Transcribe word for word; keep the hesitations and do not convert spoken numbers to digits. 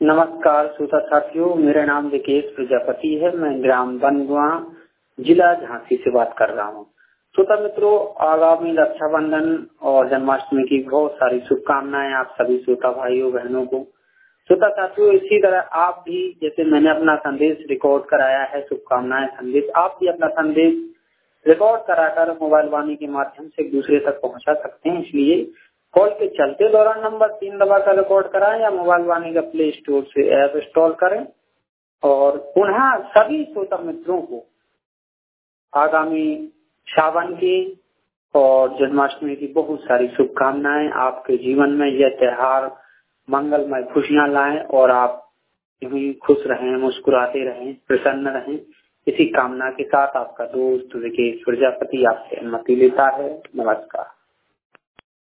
नमस्कार श्रोता साथियों, मेरा नाम विकेश प्रजापति है। मैं ग्राम बनगुआ जिला झांसी से बात कर रहा हूँ। श्रोता मित्रों, आगामी रक्षाबंधन और जन्माष्टमी की बहुत सारी शुभकामनाएं आप सभी श्रोता भाइयों बहनों को। श्रोता साथियों, इसी तरह आप भी, जैसे मैंने अपना संदेश रिकॉर्ड कराया है, शुभकामनाएं संदेश, आप भी अपना संदेश रिकॉर्ड कराकर मोबाइल वाणी के माध्यम से एक दूसरे तक पहुंचा सकते हैं। इसलिए कॉल के चलते दौरान नंबर तीन दबाकर रिकॉर्ड कराएं या मोबाइल वाणी का प्ले स्टोर से ऐप इंस्टॉल करें। और पुनः सभी श्रोता मित्रों को आगामी सावन की और जन्माष्टमी की बहुत सारी शुभकामनाएं। आपके जीवन में यह त्योहार मंगलमय खुशियां लाएं और आप यूं खुश रहें, मुस्कुराते रहें, प्रसन्न रहें। इसी कामना के साथ आपका दोस्त विकेश प्रजापति आपसे अनुमति लेता है। नमस्कार।